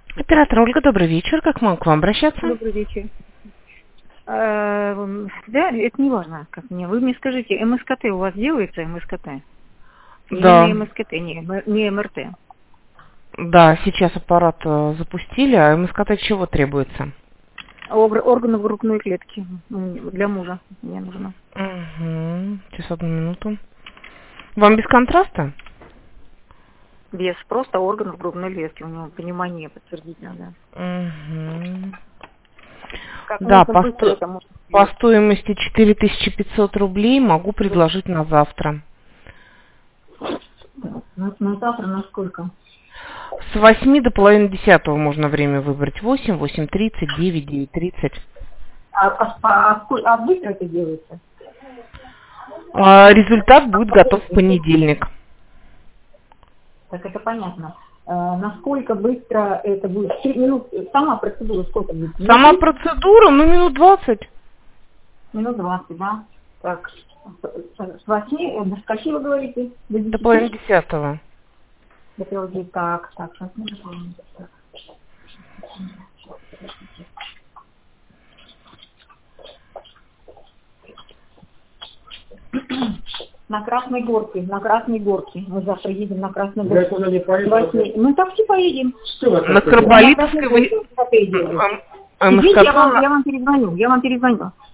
Оператор Ольга, добрый вечер. Как могу к вам обращаться? Добрый вечер. Да, это не важно, как мне. Вы мне скажите, МСКТ у вас делается, МСКТ? Да. Именно МСКТ, не МРТ. Да, сейчас аппарат запустили, а МСКТ чего требуется? Органов грудной клетки для мужа мне нужно. Угу. Сейчас, одну минуту. Вам без контраста? Без просто органов грудной клетки. У него понимание подтвердить надо. Угу. Как Да, можно быстро это можно по сделать? стоимости 4500 рублей могу предложить на завтра. На завтра на сколько? С 8 до половины 10 можно время выбрать. 8, 8:30, 9, 9:30. А быстро это делается? Результат будет готов в понедельник. Так это понятно. Насколько быстро это будет? 3 минуты. Сама процедура сколько будет? Сама процедура, минут 20. Минут 20, да? Так, с 8 до скольки вы говорите? До половины 10. До половины. Так, сейчас мы запомним. На Красной Горке. Мы завтра едем на Красной Горке. Я туда не поеду. Мы такси поедем. На Карболитовской вы... Я вам перезвоню.